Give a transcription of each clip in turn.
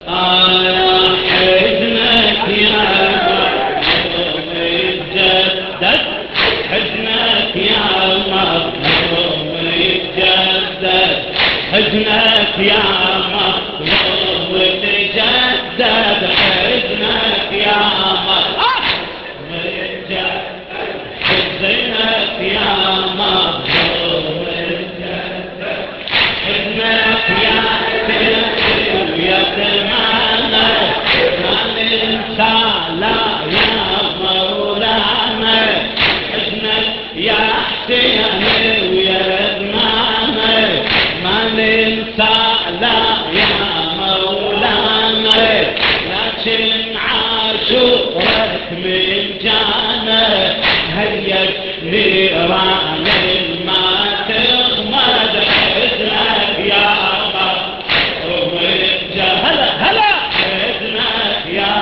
حزنك يا مظلوم يتجدد، حزنك يا مظلوم يتجدد، حزنك يا مظلوم يتجدد، حزنك يا مظلوم يتجدد، حزنك يا مظلوم يتجدد، حزنك يا يتمنى ما ننسى لا يا مولانا، حزنك يا حسين ويتمنى ما ننسى لا يا مولانا، لكن عاشورك من جانا هيج نيران ما تغمد، حزنك يا هلا هلا حزنك يا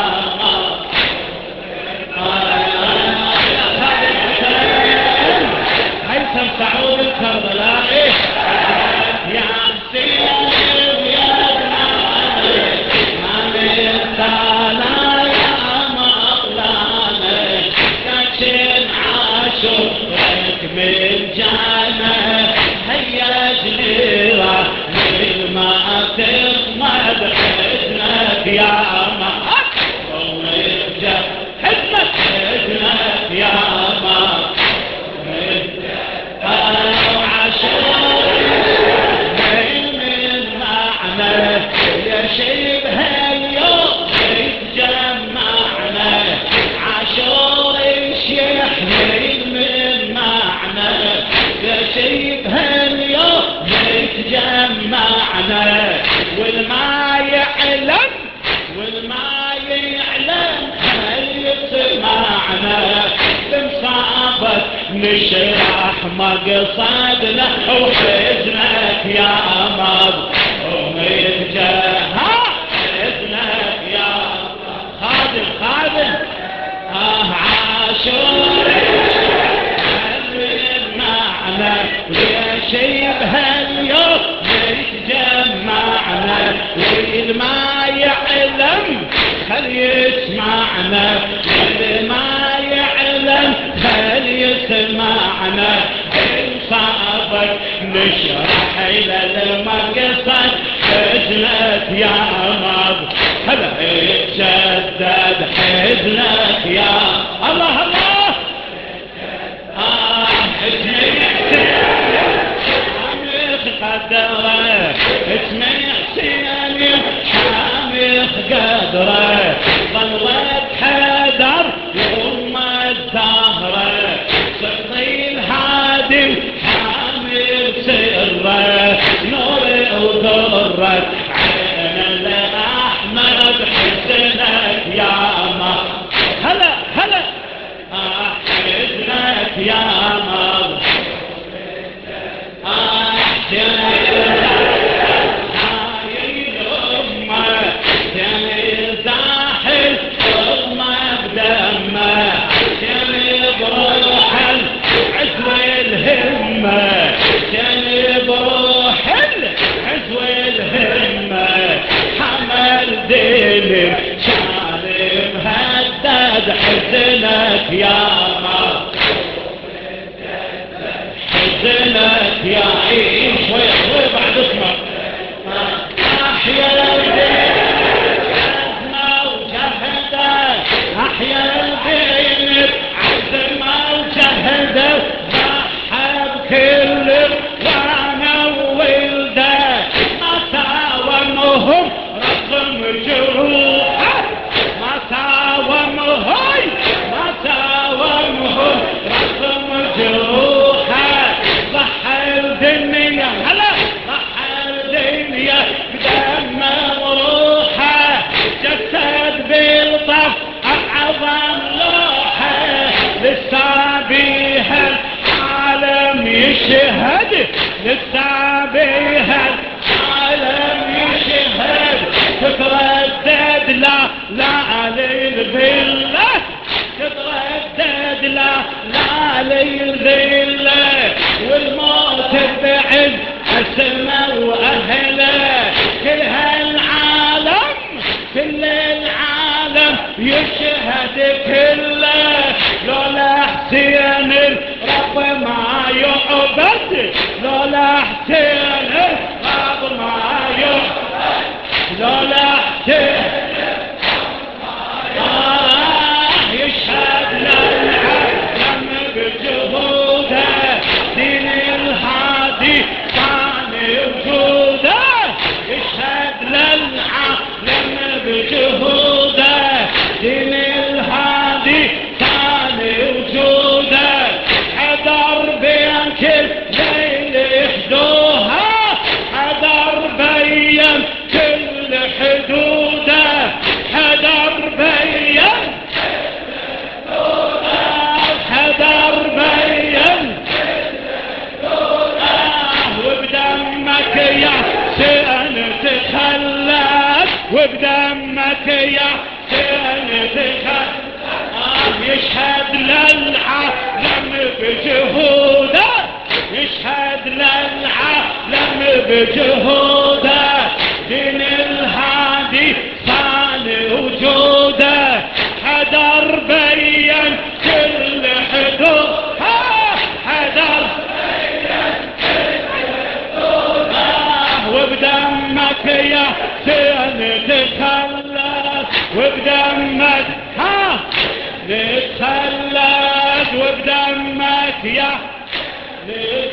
هيثم سعود الكربلائي، يا حسين ويا ما ننسى لا يا مولانا، لكن عاشورك من جانا هيج نيران ما تغمد، حزنك يا مظلوم يتجدد، حزنك يا مظلوم عاشورك من معنى يا شبه اليوم يتجمعنا، عاشورك يحمل من معنى يا شبه اليوم يتجمعنا، والما يعلم هل يسمعنا، بمصابك نشرح مقصدنا، وحزنك يا مظلوم يتجدد، حزنك يا خادم عاشورك معنا يا شبه اليوم يتجمعنا، والما يعلم خل يسمعنا، والما يعلم خل يسمعنا، انصابك نشرح الى المقصد، حزنك يا مظلوم هلا يتجدد، حزنك يا الله الله قدره، اسمي حسين حامخ قدره، ظلت حدر يوم الزهره، صدقي الهادم حامل سره، نور ودره عين الاحمد، حسنك يا هلا هلا حزنك يا مظلوم حزنك يا حزنك يا عين شوي بعد اسمك، احيا عزمه وجهده، احيا الدين عزمه وجهده، ضحى بكل وانا وولده، ما ساومهم رغم جروحه، ما ساومهم رغم جروحه، ضحى الدنيا هلا ضحى الدنيا بدمه وروحه، جسد بالطف اعظم لوحه، لسه بيها العالم يشهد، لسه بيها العالم يشهد، تتردد لا للذله، تتردد لا للذله، والموت بعد اسمه واهله، كل هالعالم يشهد كله لولا حسين الرب ما يعبد لولا حسين الرب ما يعبد لولا حسين يشهد للعالم بجهوده دين الهادي كان وجوده يشهد للعالم بجهوده دين الهادي كان وجوده حضر بين كل ليل يحدوها حضر بين كل حدوده حضر بين حضر بين وبدمك يا حسين تخلد وبدمك يا حسين تخلد يشهد للعالم بجهوده يشهد للعالم بجهوده دين الهادي صان وجوده حضر بين كل حدود حضر وبدمك يا حسين تخلد وبدمك نتخلد وبدمك يا